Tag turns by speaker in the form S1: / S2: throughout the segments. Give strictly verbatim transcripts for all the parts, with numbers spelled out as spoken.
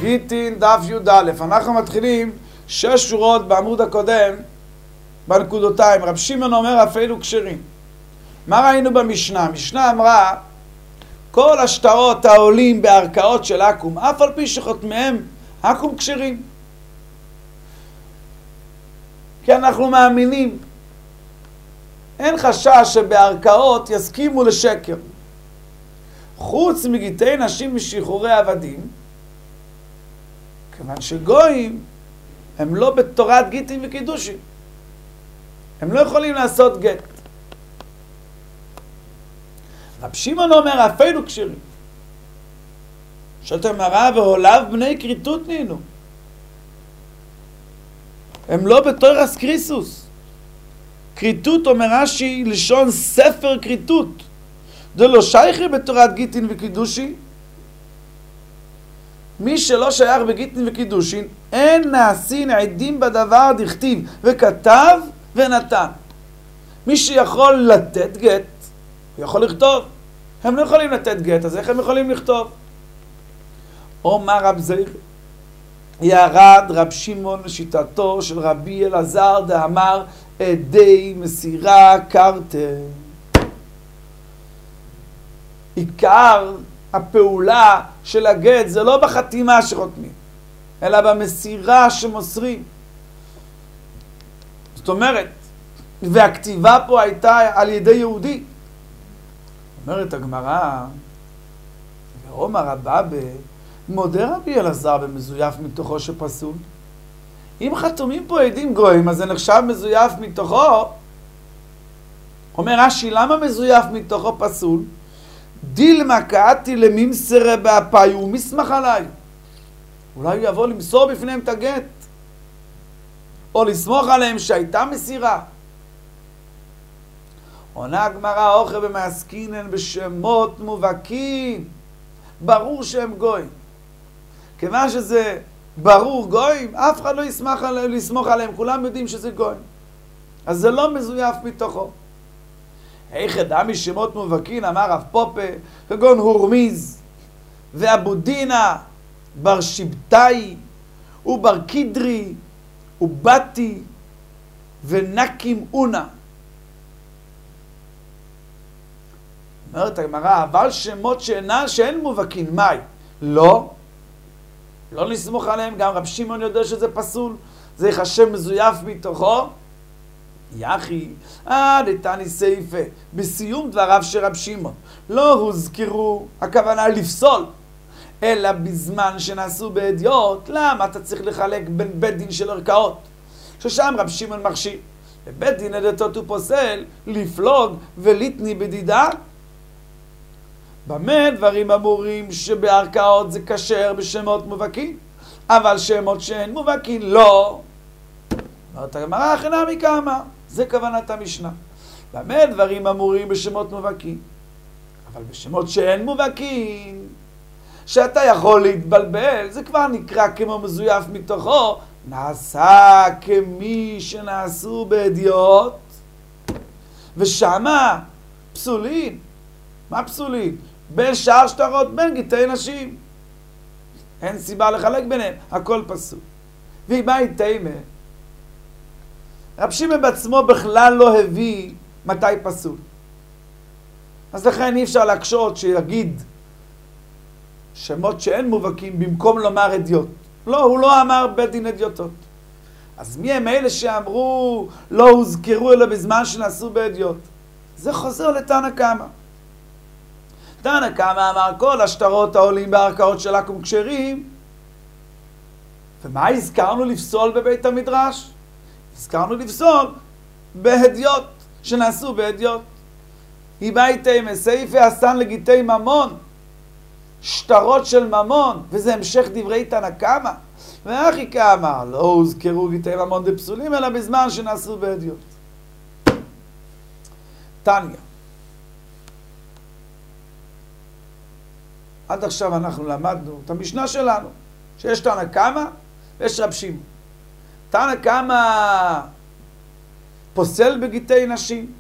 S1: גיטין דף י"א. אנחנו מתחילים שש שורות בעמוד הקודם בנקודותיים. רב שמעון אומר אפילו כשרים. מה ראינו במשנה? המשנה אמרה כל השטרות העולים בערכאות של עכו"ם, אף על פי שחותמיהם עכו"ם כשרים. כי אנחנו מאמינים, אין חשש שבערכאות יסכימו לשקר. חוץ מגיטי נשים ושחרורי עבדים, כיוון שגויים הם לא בתורת גיטין וקידושין. הם לא יכולים לעשות גט. רב שמעון אומר אפילו כשרים. שותה מרה והוליו בני כריתות נהנו. הם לא בתורס קריסוס. כריתות אומר רש"י לשון ספר כריתות. זה לא שייך בתורת גיטין וקידושין. מי שלא שייך בגיטין וקידושין, אין נעשין עדים בדבר דכתיב, וכתב ונתן. מי שיכול לתת גט, הוא יכול לכתוב. הם לא יכולים לתת גט, אז איך הם יכולים לכתוב? אומר רב זיר, ירד רב שמעון לשיטתו של רבי אלעזר דאמר, עדי מסירה קרתה. עיקר הפעולה של הגט זה לא בחתימה שחותמים, אלא במסירה שמוסרים. זאת אומרת, והכתיבה פה הייתה על ידי יהודי. אומרת הגמרא, ואומר רבא מודה רבי אלעזר במזויף מתוכו שפסול. אם חתומים פה עדים גויים, אז זה נחשב מזויף מתוכו. אומר רש"י, למה מזויף מתוכו פסול? דילמה קאתי לממסרה באפי ומסמך עליי. אולי הוא יבוא למסור בפניהם את הגט, או לסמוך עליהם שהייתה מסירה. עונה הגמרא, אוכל במעסקינן בשמות מובהקים, ברור שהם גויים. כיוון שזה ברור גויים, אף אחד לא יסמוך עליהם, לסמוך עליהם, כולם יודעים שזה גויים. אז זה לא מזויף מתוכו. איך ידע משמות מובהקים, אמר רב פופה, כגון הורמיז, ואבודינה, בר שבתאי, ובר קידרי, ובתי, ונקים אונה. אומרת הגמרא, אבל שמות שאינן, שאין מובהקים, מהי? לא. לא נסמוך עליהם, גם רב שמעון יודע שזה פסול, זה יחשב מזויף מתוכו. יחי, אה, דתני סייפה, בסיום דבריו של רב שמעון, לא הוזכרו, הכוונה לפסול, אלא בזמן שנעשו בעדיות. למה אתה צריך לחלק בין בית דין של ערכאות? ששם רב שמעון מכשיר, בבית דין הדתות הוא פוסל, לפלוג ולתני בדידה. במה דברים אמורים שבערכאות זה כשר בשמות מובהקים, אבל שמות שאין מובהקים לא. אומרת הגמרא, הכי נמי כמה, זה כוונת המשנה. במה דברים אמורים בשמות מובהקים, אבל בשמות שאין מובהקים, שאתה יכול להתבלבל, זה כבר נקרא כמו מזויף מתוכו, נעשה כמי שנעשו בעדיות, ושמה פסולין. מה פסולין? בין שאר שטרות, בין גיטי נשים. אין סיבה לחלק ביניהם, הכל פסול. והיא באה תימה. רב שמעון בעצמו בכלל לא הביא מתי פסול. אז לכן אי אפשר להקשות שיגיד שמות שאין מובהקים במקום לומר אדיוט. לא, הוא לא אמר בית דין אדיוטות. אז מי הם אלה שאמרו לא הוזכרו אלא בזמן שנעשו באדיוט? זה חוזר לתנא קמא. תנא קמא אמר כל השטרות העולים בערכאות של עכו"ם כשרים. ומה הזכרנו לפסול בבית המדרש? הזכרנו לפסול בהדיוט, שנעשו בהדיוט. היא ביתי מסייפה עשן לגיטי ממון, שטרות של ממון, וזה המשך דברי תנא קמא. ואחי קמא, לא הוזכרו גיטי ממון דפסולים, אלא בזמן שנעשו בהדיוט. תניא. עד עכשיו אנחנו למדנו את המשנה שלנו, שיש תנא קמא ויש רב שמעון. תנא קמא פוסל בגיטי נשים,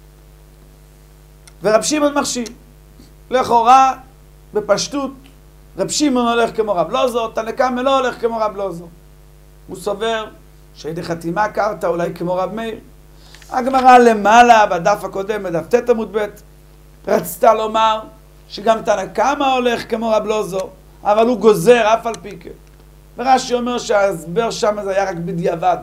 S1: ורב שמעון מכשיר. לכאורה, בפשטות, רב שמעון הולך כמו רב לוזור, תנא קמא לא הולך כמו רב לוזור. הוא סובר שידי חתימה קרתא אולי כמו רב מאיר. הגמרא למעלה בדף הקודם, בדף ט' עמוד ב', רצתה לומר שגם תנא קמא הולך כמו רב לוזור, אבל הוא גוזר אף על פי כן. ורש"י אומר שההסבר שם זה היה רק בדיעבד.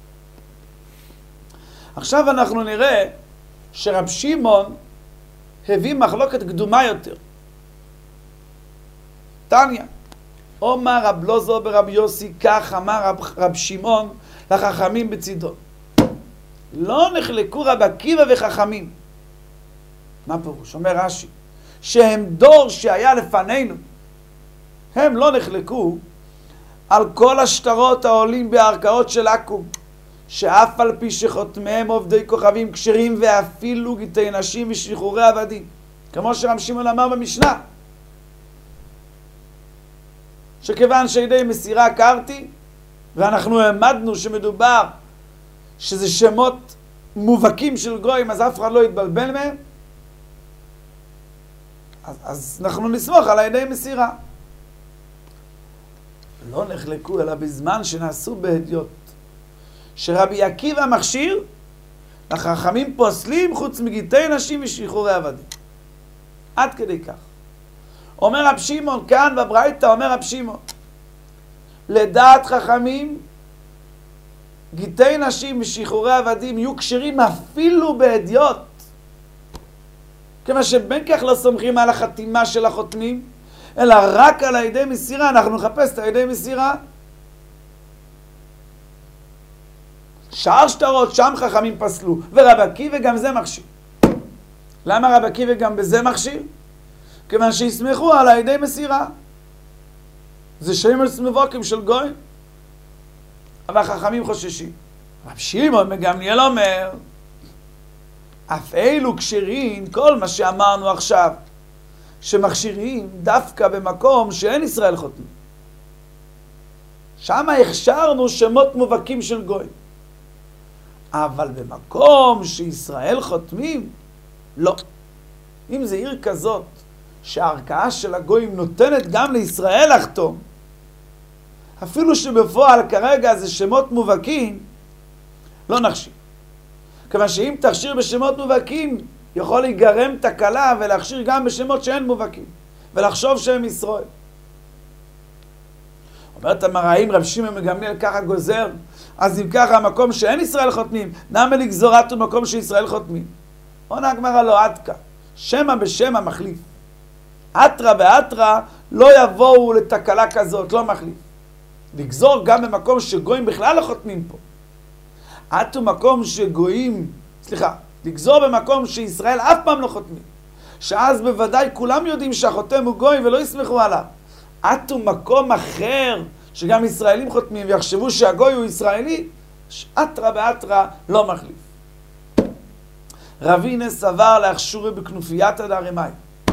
S1: עכשיו אנחנו נראה שרב שמעון הביא מחלוקת קדומה יותר. תניא, אומר רב לוזור ברב יוסי, כך אמר רב, רב שמעון לחכמים בצידון. לא נחלקו רב עקיבא וחכמים. מה פירוש? אומר רש"י, שהם דור שהיה לפנינו, הם לא נחלקו על כל השטרות העולים בערכאות של עכו"ם, שאף על פי שחותמיהם עובדי כוכבים כשרים ואפילו גיטי נשים ושחרורי עבדים, כמו שרב שמעון אמר במשנה, שכיוון שידי מסירה קרתי, ואנחנו העמדנו שמדובר שזה שמות מובהקים של גויים, אז אף אחד לא יתבלבל מהם, אז, אז אנחנו נסמוך על הידי מסירה. לא נחלקו אלא בזמן שנעשו בהדיוט, שרבי עקיבא מכשיר, החכמים פוסלים חוץ מגיטי נשים ושחרורי עבדים. עד כדי כך. אומר רב שמעון כאן בברייתא, אומר רב שמעון, לדעת חכמים, גיטי נשים ושחרורי עבדים יהיו כשרים אפילו בהדיוט. כיוון שבין כך לא סומכים על החתימה של החותמים, אלא רק על הידי מסירה, אנחנו נחפש את הידי מסירה. שאר שטרות, שם חכמים פסלו, ורב עקיבא גם זה מכשיר. למה רב עקיבא גם בזה מכשיר? כיוון שיסמכו על הידי מסירה. זה שמות מבוקים של גוי, אבל החכמים חוששים. רב שמעון בן גמליאל אומר, אף אלו כשרים, כל מה שאמרנו עכשיו, שמכשירים דווקא במקום שאין ישראל חותמים. שם הכשרנו שמות מובהקים של גוי. אבל במקום שישראל חותמים, לא. אם זה עיר כזאת, שהערכאה של הגויים נותנת גם לישראל לחתום, אפילו שבפועל כרגע זה שמות מובהקים, לא נחשיר. כיוון שאם תכשיר בשמות מובהקים, יכול להיגרם תקלה ולהכשיר גם בשמות שאין מובהקים, ולחשוב שהם ישראל. אומרת המראים, רב שמעון בן גמליאל ככה גוזר, אז אם ככה המקום שאין ישראל חותמים, נמה לגזורת ומקום שישראל חותמים. עונה הגמרא לא עד כאן, שמא בשמא מחליף. אתרא ואתרא לא יבואו לתקלה כזאת, לא מחליף. לגזור גם במקום שגויים בכלל לא חותמים פה. עתו מקום שגויים, סליחה, לגזור במקום שישראל אף פעם לא חותמים. שאז בוודאי כולם יודעים שהחותם הוא גוי ולא יסמכו עליו. עתו מקום אחר שגם ישראלים חותמים ויחשבו שהגוי הוא ישראלי, אתרא ואתרא לא מחליף. רבינה סבר להכשורי בכנופייתא דרמאי.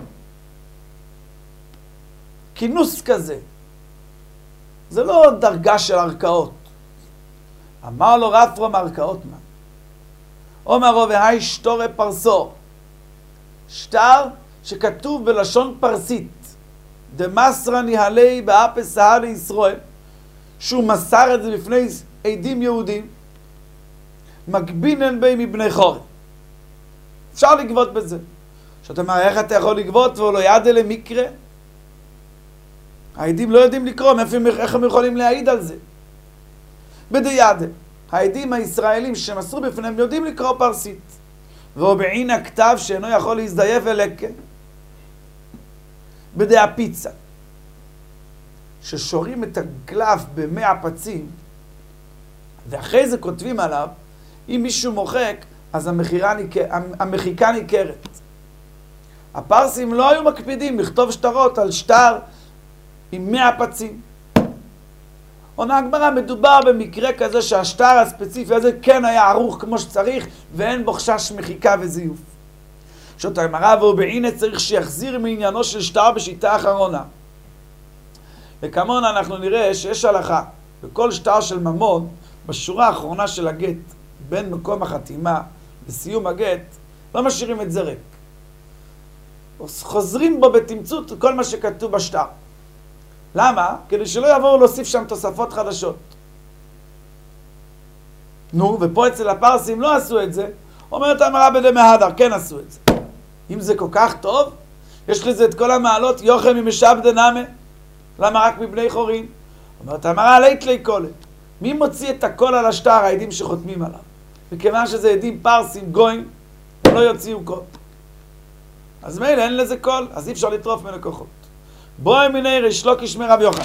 S1: כינוס כזה, זה לא דרגה של ערכאות. אמר לו רפרום ערכאות מה? אומר לו והי שטורי פרסור. שטר שכתוב בלשון פרסית. דמסרה ניהלי באפי סהר לישראל. שהוא מסר את זה בפני עדים יהודים. מגבינן בי מבני חורי. אפשר לגבות בזה. שאתה אומר, איך אתה יכול לגבות ולא ידע למקרה? העדים לא יודעים לקרוא, איך הם יכולים להעיד על זה? בדיעדה, העדים הישראלים שמסרו בפניהם יודעים לקרוא פרסית. ובעין הכתב שאינו יכול להזדייף ולקה. בדעה פיצה. ששורים את הגלף במי הפצים, ואחרי זה כותבים עליו, אם מישהו מוחק, אז המחיקה ניכרת. הפרסים לא היו מקפידים לכתוב שטרות על שטר עם מאה פצים. עונה הגמרא, מדובר במקרה כזה שהשטר הספציפי הזה כן היה ערוך כמו שצריך, ואין בו חשש מחיקה וזיוף. שאותה הגמרא, ובעיני צריך שיחזיר מעניינו של שטר בשיטה האחרונה. וכמון אנחנו נראה שיש הלכה בכל שטר של ממון, בשורה האחרונה של הגט, בין מקום החתימה לסיום הגט, לא משאירים את זה ריק. חוזרים בו בתמצות כל מה שכתוב בשטר. למה? כדי שלא יבואו להוסיף שם תוספות חדשות. נו, ופה אצל הפרסים לא עשו את זה. אומרת המראה בדמי הדר, כן עשו את זה. אם זה כל כך טוב, יש לזה את כל המעלות, יוחם ממשאב דנאמה. למה רק מבני חורין? אומרת המראה, לית לי קולה. מי מוציא את הכל על השטר, העדים שחותמים עליו? וכיוון שזה עדים פרסים, גויים, הם לא יוציאו קול. אז מילא, אין לזה קול, אז אי אפשר לטרוף מלקוחות. בואי מיני ריש לוקיש מרב יוחנן.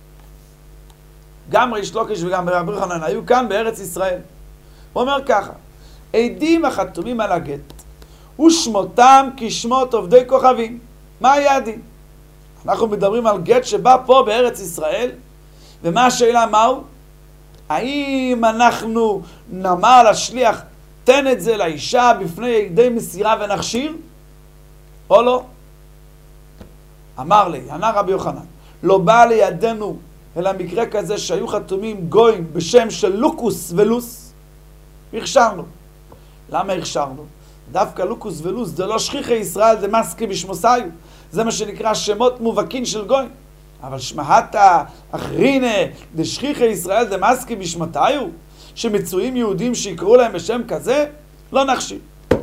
S1: גם ריש לוקיש וגם רב יוחנן היו כאן בארץ ישראל. הוא אומר ככה, עדים החתומים על הגט, ושמותם כשמות עובדי כוכבים. מה היה הדין? אנחנו מדברים על גט שבא פה בארץ ישראל, ומה השאלה מהו? האם אנחנו נאמר לשליח, תן את זה לאישה בפני עדי מסירה ונכשיר? או לא? אמר לי, ענה רבי יוחנן, לא בא לידינו אלא מקרה כזה שהיו חתומים גויים בשם של לוקוס ולוס, הכשרנו. למה הכשרנו? דווקא לוקוס ולוס זה לא שכיחי ישראל, זה מסקי בשמוסיו, זה מה שנקרא שמות מובהקים של גויים. אבל שמהתה אחרינה דשכיחי ישראל זה מסקי בשמותיו, שמצויים יהודים שיקראו להם בשם כזה, לא נכשיר.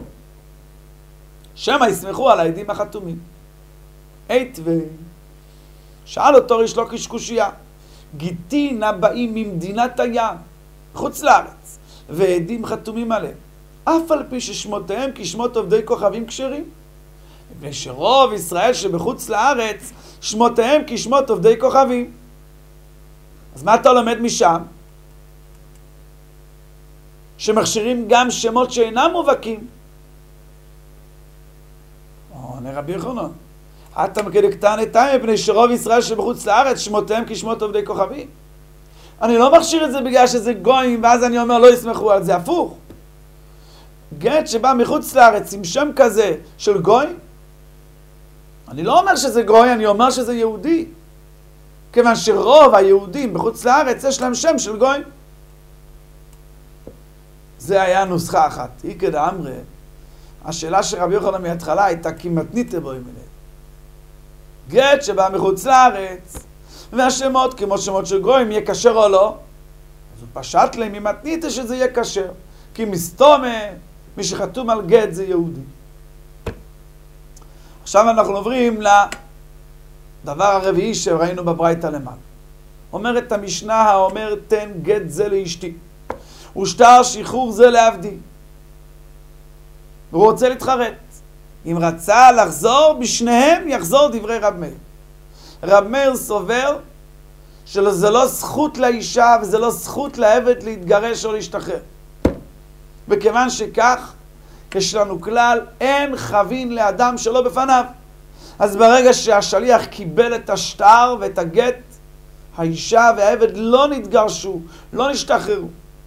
S1: שמה יסמכו על העדים החתומים. עת ו... שאל אותו ריש לוקיש קושייה, גיטי נבאים ממדינת הים, חוץ לארץ, ועדים חתומים עליהם, אף על פי ששמותיהם כשמות עובדי כוכבים כשרים. מפני שרוב ישראל שבחוץ לארץ, שמותיהם כשמות עובדי כוכבים. אז מה אתה לומד משם? שמכשירים גם שמות שאינם מובהקים. עונה רבי יוחנן, אתה מקדקתן את העם מפני שרוב ישראל שבחוץ לארץ שמותיהם כשמות עובדי כוכבים. אני לא מכשיר את זה בגלל שזה גויים, ואז אני אומר לא יסמכו על זה, הפוך. גט שבא מחוץ לארץ עם שם כזה של גויים, אני לא אומר שזה גוי, אני אומר שזה יהודי. כיוון שרוב היהודים בחוץ לארץ יש להם שם של גוי. זה היה נוסחה אחת. היא כדאמרי, השאלה של רבי יוחנן מההתחלה הייתה כמתניתא בו ימיני. גט שבא מחוץ לארץ, והשמות כמו שמות של גויים יהיה כשר או לא, אז הוא פשט להם ממתניתא שזה יהיה כשר. כי מסתומה, מי שחתום על גט זה יהודי. עכשיו אנחנו עוברים לדבר הרביעי שראינו בברייתא למעלה. אומרת המשנה האומר תן גט זה לאשתי, ושטר שחרור זה לעבדי. והוא רוצה להתחרט. אם רצה לחזור, בשניהם יחזור דברי רב מאיר. רב מאיר סובר שזה לא זכות לאישה וזה לא זכות לעבד להתגרש או להשתחרר. וכיוון שכך, יש לנו כלל, אין חבין לאדם שלא בפניו. אז ברגע שהשליח קיבל את השטר ואת הגט, האישה והעבד לא נתגרשו, לא נשתחררו.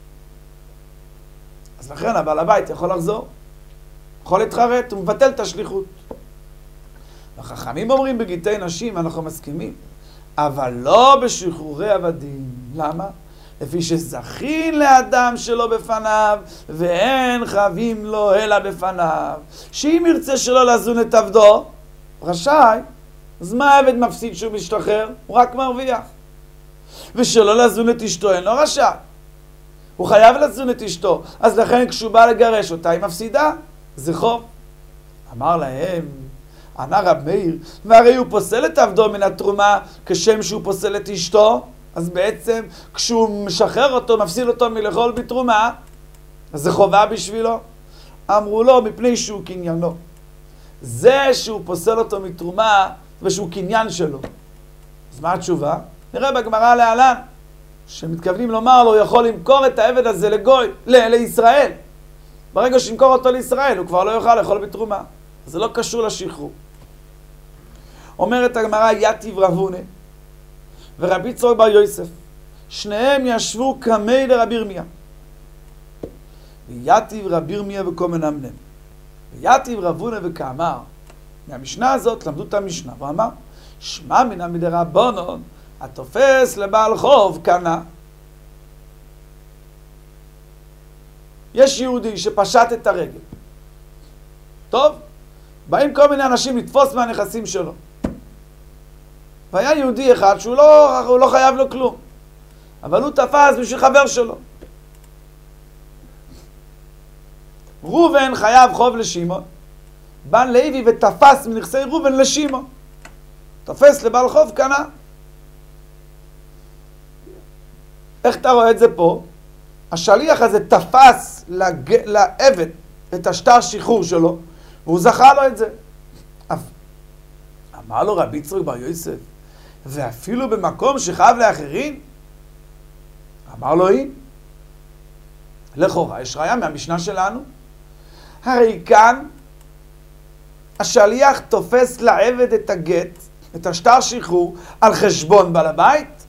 S1: אז לכן הבעל הבית יכול לחזור, יכול להתחרט, הוא מבטל את השליחות. החכמים אומרים בגיטי נשים, אנחנו מסכימים, אבל לא בשחרורי עבדים. למה? לפי שזכין לאדם שלא בפניו, ואין חבים לו אלא בפניו. שאם ירצה שלא לזון את עבדו, רשאי, אז מה העבד מפסיד שהוא משתחרר? הוא רק מרוויח. ושלא לזון את אשתו, אין לו רשאי. הוא חייב לזון את אשתו, אז לכן כשהוא בא לגרש אותה, היא מפסידה. זה חוב. אמר להם, ענה רב מאיר, והרי הוא פוסל את עבדו מן התרומה כשם שהוא פוסל את אשתו, אז בעצם כשהוא משחרר אותו, מפסיד אותו מלאכול בתרומה, אז זה חובה בשבילו. אמרו לו, מפני שהוא קניינו. זה שהוא פוסל אותו מתרומה ושהוא קניין שלו. אז מה התשובה? נראה בגמרא להלן, שמתכוונים לומר לו, הוא יכול למכור את העבד הזה לגוי, ל- לישראל. ברגע שימכור אותו לישראל, הוא כבר לא יוכל לאכול בתרומה. זה לא קשור לשחרור. אומרת הגמרא, יתיב רב הונא ורבי יצחק בר יוסף, שניהם ישבו כמי לרבי ירמיה. ויתיב רבי ירמיה וקומן אמנם. ויתיב רב הונא וכאמר. מהמשנה הזאת למדו את המשנה, והוא אמר, שמע מינא מדרבנן, התופס לבעל חוב קנה. יש יהודי שפשט את הרגל. טוב, באים כל מיני אנשים לתפוס מהנכסים שלו. והיה יהודי אחד שהוא לא, הוא לא חייב לו כלום, אבל הוא תפס בשביל חבר שלו. ראובן חייב חוב לשמעון, בא לוי ותפס מנכסי ראובן לשמעון, תופס לבעל חוב, קנה. איך אתה רואה את זה פה? השליח הזה תפס לג... לעבד את השטר שחרור שלו, והוא זכה לו את זה. אמר לו רבי יצחק בר יוסף, ואפילו במקום שחייב לאחרים? אמר לו, היא, לכאורה יש ראיה מהמשנה שלנו. הרי כאן השליח תופס לעבד את הגט, את השטר שחרור, על חשבון בעל הבית.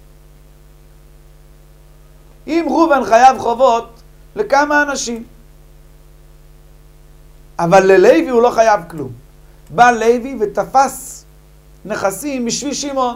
S1: אם ראובן חייב חובות לכמה אנשים, אבל ללוי הוא לא חייב כלום. בא לוי ותפס נכסים בשביל שמעון.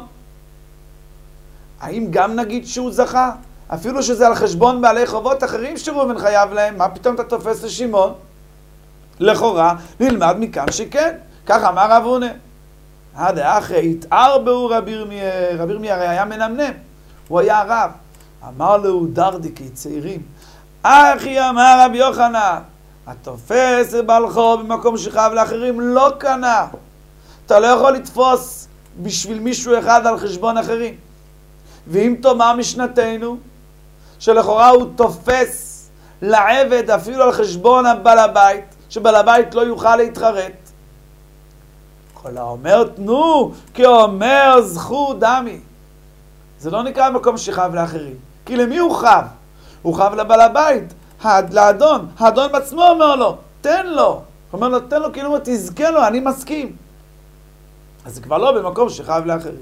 S1: האם גם נגיד שהוא זכה? אפילו שזה על חשבון בעלי חובות אחרים שראובן חייב להם, מה פתאום אתה תופס לשמעון? לכאורה נלמד מכאן שכן, כך אמר רב הונא. עד אחרי התערבו רבי ירמיה, רבי ירמיה הרי היה מנמנם, הוא היה רב. אמר לו דרדיקי צעירים, אחי אמר רבי יוחנן, התופס בעל חוב במקום שחייב לאחרים לא קנה. אתה לא יכול לתפוס בשביל מישהו אחד על חשבון אחרים. ואם תאמר משנתנו, שלכאורה הוא תופס לעבד אפילו על חשבון הבעל הבית, שבעל הבית לא יוכל להתחרט. כל האומר תנו, כי אומר זכו דמי. זה לא נקרא מקום שחייב לאחרים. כי למי הוא חב? הוא חב לבעל הבית, לאדון. האדון בעצמו אומר לו, תן לו. הוא אומר לו, תן לו, כאילו הוא תזכה לו, אני מסכים. אז זה כבר לא במקום שחייב לאחרים.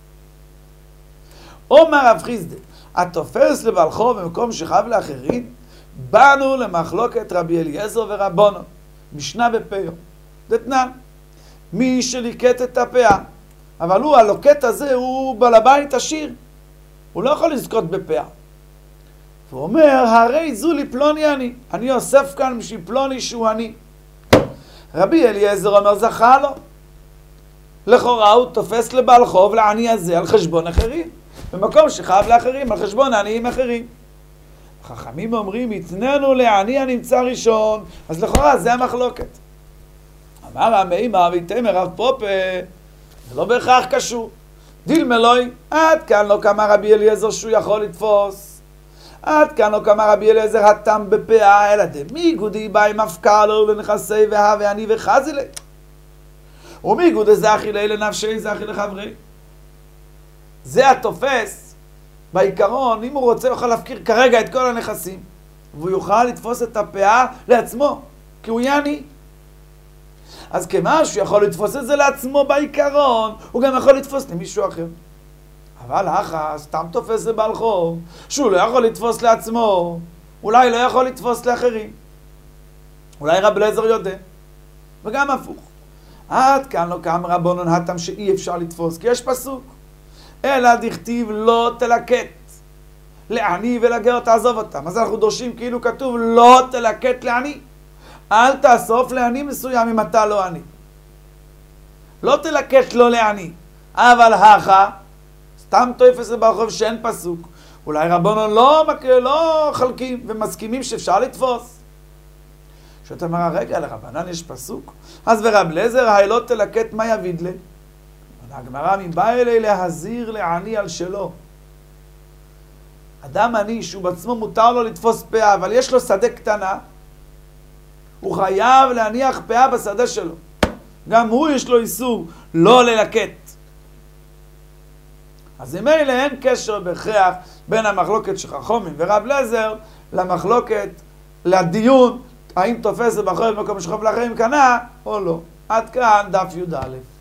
S1: אומר רב חיסדא, התופס לבעל חוב במקום שחייב לאחרים, באנו למחלוקת רבי אליעזר ורבונו. משנה בפיה. דתנן. מי שליקט את הפאה, אבל הוא, הלוקט הזה, הוא בעל הבית עשיר. הוא לא יכול לזכות בפאה. הוא אומר, הרי זו לי פלוני אני. אני אוסף כאן בשביל פלוני שהוא אני. רבי אליעזר אומר, זכה לו. לכאורה הוא תופס לבעל חוב לעני הזה על חשבון אחרים. במקום שחייב לאחרים, על חשבון עניים אחרים. חכמים אומרים, יתננו לעני הנמצא ראשון. אז לכאורה זה המחלוקת. אמר המימר ויתמר רב פופה, זה לא בהכרח קשור. דילמלוי, עד כאן לא קמה רבי אליעזר שהוא יכול לתפוס. עד כאן לא קמה רבי אליעזר התם בפאה, אלא דמי גודי בא עם הפקר לו לנכסי והה ועני וחזי לי. ומי גודי זה אחי לי לנפשי זה אחי לחברי. זה התופס, בעיקרון, אם הוא רוצה יוכל להפקיר כרגע את כל הנכסים, והוא יוכל לתפוס את הפאה לעצמו, כי הוא יעני. אז כמה שהוא יכול לתפוס את זה לעצמו בעיקרון, הוא גם יכול לתפוס למישהו אחר. אבל אחא, סתם תופס לבעל חוב, שהוא לא יכול לתפוס לעצמו, אולי לא יכול לתפוס לאחרים. אולי רב אליעזר יודע. וגם הפוך. עד כאן לא קם רבונן התם שאי אפשר לתפוס, כי יש פסוק. אלא דכתיב לא תלקט. לעני ולגר תעזוב אותם. אז אנחנו דורשים כאילו כתוב לא תלקט לעני. אל תאסוף לעני מסוים אם אתה לא עני. לא תלקט לא לעני. אבל הכא, סתם תופס לבעל חוב שאין פסוק. אולי רבונן לא, לא חלקים ומסכימים שאפשר לתפוס. שאתה אומר, רגע, לרבנן יש פסוק? אז ורב אליעזר, היי לא תלקט מה יביד לי? הגמרא מבא אלי להזהיר לעני על שלו. אדם עני שהוא בעצמו מותר לו לתפוס פאה, אבל יש לו שדה קטנה, הוא חייב להניח פאה בשדה שלו. גם הוא יש לו איסור לא ללקט. אז אם אלה אין קשר בהכרח בין המחלוקת של חכמים ורב אליעזר למחלוקת, לדיון, האם תופס את בחור במקום שחוב לאחרים קנה או לא. עד כאן דף י"א.